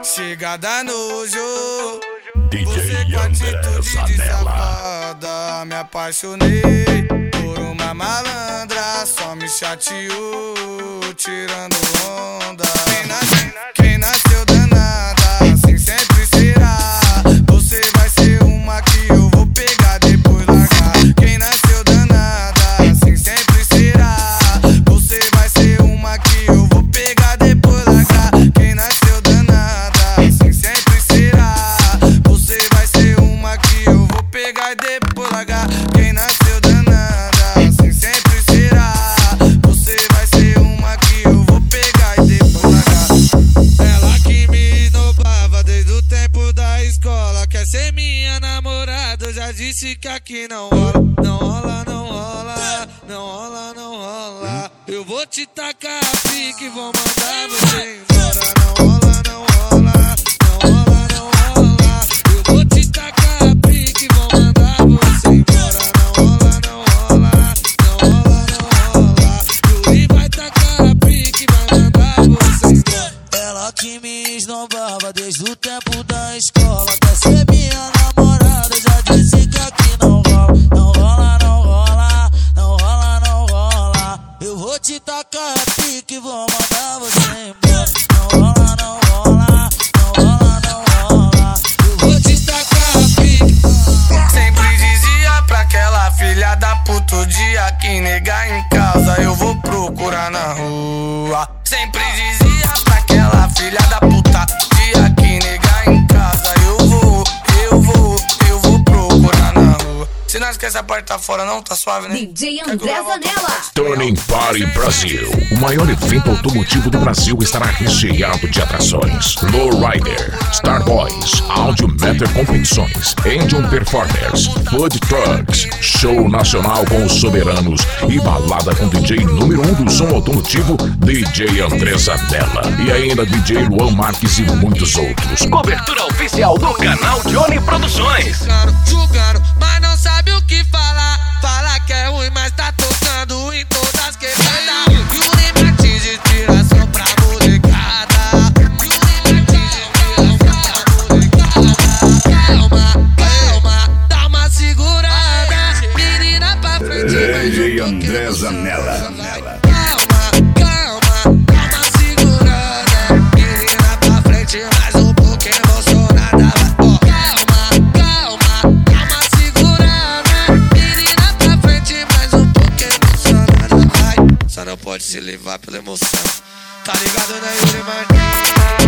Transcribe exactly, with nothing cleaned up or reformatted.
Chegada nojo, D J você com atitude de Zanella. safada. Me apaixonei por uma malandra, só me chateou, tirando onda. Quem nasceu, quem nasceu danada, assim sempre será. Você vai ser uma que eu vou pegar, depois largar. Quem nasceu danada, assim sempre será. Você vai ser uma que eu vou pegar, depois largar. Quem nasceu danada, assim sempre será. Você vai ser uma que eu vou pegar e depois largar. Quem nasceu danada, assim sempre será. Você vai ser uma que eu vou pegar e depois largar. Ela que me esnobava desde o tempo da escola, quer ser minha namorada, eu já disse que aqui não rola. Não rola, não rola, não rola, não rola. Eu vou te tacar a pique, vou mandar você embora. Não rola, não rola, não rola, não rola. Eu vou te tacar a pique, vou mandar você embora. Não rola, não rola, não rola, não rola. Yuri vai tacar a pique, vai mandar você embora. Ela que me esnobava desde o tempo da escola, quer ser minha namorada, já disse que aqui não rola. Não rola, não rola, não rola, não rola. Eu vou te tacar a pique, vou mandar você embora. Não rola, não rola, não rola, não rola. Eu vou te tacar a pique. Sempre dizia pra aquela filha da puta, o dia que negar em casa eu vou procurar na rua. Sempre dizia pra aquela filha da puta, dia que negar em casa eu vou, eu vou, eu vou procurar na rua. Se não esquece a parte tá fora não, tá suave, né? D J André Zanella. Turning Party Brasil. O maior evento automotivo do Brasil estará recheado de atrações. Lowrider, Star Boys, Audio Matter Competições, Engine Performers, Food Trucks, Show Nacional com os Soberanos e balada com D J número um do som automotivo, D J André Zanella. E ainda D J Luan Marques e muitos outros. Cobertura oficial do canal Johnny Produções. Julgando, mas não sabe o que falar. Fala que é ruim, mas tá tocando em todas quebradas. Yuri Martins de inspiração pra molecada. Yuri Martins de inspiração pra molecada. Calma, calma, dá uma segurada. Menina pra frente, D J mas André eu tô Zanella. Calma, calma, dá uma segurada. Menina pra frente, mas um pouco emocionada. Ó, calma, calma, dá uma segurada. Menina pra frente, mas um pouco emocionada. Ai, só não pode se levar pela emoção. Tá ligado, né, Yuri Martins?